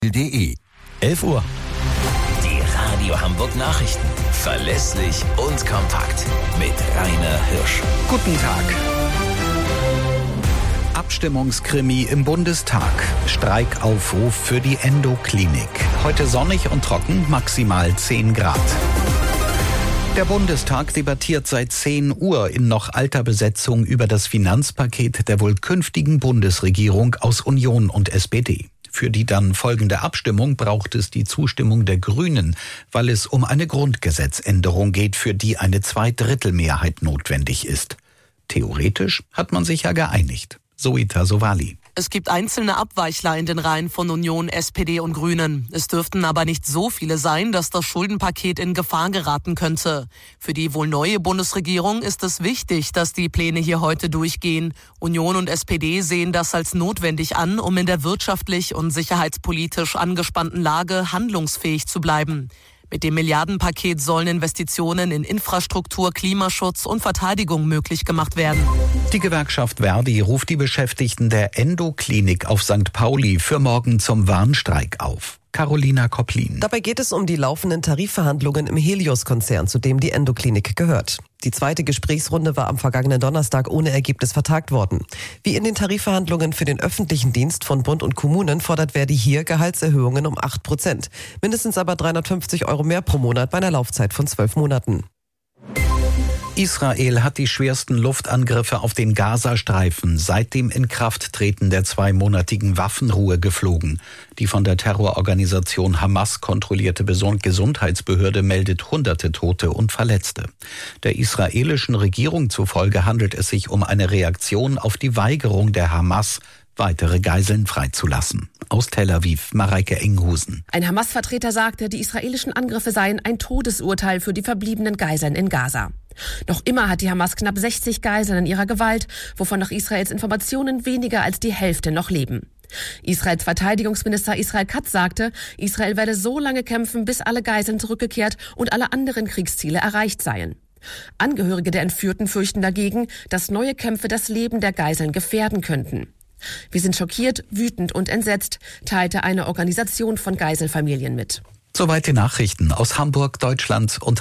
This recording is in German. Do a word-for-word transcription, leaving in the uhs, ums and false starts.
de. elf Uhr. Die Radio Hamburg Nachrichten. Verlässlich und kompakt. Mit Rainer Hirsch. Guten Tag. Abstimmungskrimi im Bundestag. Streikaufruf für die Endoklinik. Heute sonnig und trocken, maximal zehn Grad. Der Bundestag debattiert seit zehn Uhr in noch alter Besetzung über das Finanzpaket der wohl künftigen Bundesregierung aus Union und S P D. Für die dann folgende Abstimmung braucht es die Zustimmung der Grünen, weil es um eine Grundgesetzänderung geht, für die eine Zweidrittelmehrheit notwendig ist. Theoretisch hat man sich ja geeinigt. Zoita Sowali. Es gibt einzelne Abweichler in den Reihen von Union, S P D und Grünen. Es dürften aber nicht so viele sein, dass das Schuldenpaket in Gefahr geraten könnte. Für die wohl neue Bundesregierung ist es wichtig, dass die Pläne hier heute durchgehen. Union und S P D sehen das als notwendig an, um in der wirtschaftlich und sicherheitspolitisch angespannten Lage handlungsfähig zu bleiben. Mit dem Milliardenpaket sollen Investitionen in Infrastruktur, Klimaschutz und Verteidigung möglich gemacht werden. Die Gewerkschaft Verdi ruft die Beschäftigten der Endoklinik auf Sankt Pauli für morgen zum Warnstreik auf. Carolina Kopplin. Dabei geht es um die laufenden Tarifverhandlungen im Helios-Konzern, zu dem die Endoklinik gehört. Die zweite Gesprächsrunde war am vergangenen Donnerstag ohne Ergebnis vertagt worden. Wie in den Tarifverhandlungen für den öffentlichen Dienst von Bund und Kommunen fordert Verdi hier Gehaltserhöhungen um acht Prozent. Mindestens aber dreihundertfünfzig Euro mehr pro Monat bei einer Laufzeit von zwölf Monaten. Israel hat die schwersten Luftangriffe auf den Gazastreifen seit dem Inkrafttreten der zweimonatigen Waffenruhe geflogen. Die von der Terrororganisation Hamas kontrollierte Gesundheitsbehörde meldet hunderte Tote und Verletzte. Der israelischen Regierung zufolge handelt es sich um eine Reaktion auf die Weigerung der Hamas, weitere Geiseln freizulassen. Aus Tel Aviv, Mareike Enghusen. Ein Hamas-Vertreter sagte, die israelischen Angriffe seien ein Todesurteil für die verbliebenen Geiseln in Gaza. Noch immer hat die Hamas knapp sechzig Geiseln in ihrer Gewalt, wovon nach Israels Informationen weniger als die Hälfte noch leben. Israels Verteidigungsminister Israel Katz sagte, Israel werde so lange kämpfen, bis alle Geiseln zurückgekehrt und alle anderen Kriegsziele erreicht seien. Angehörige der Entführten fürchten dagegen, dass neue Kämpfe das Leben der Geiseln gefährden könnten. Wir sind schockiert, wütend und entsetzt, teilte eine Organisation von Geiselfamilien mit. Soweit die Nachrichten aus Hamburg, Deutschland und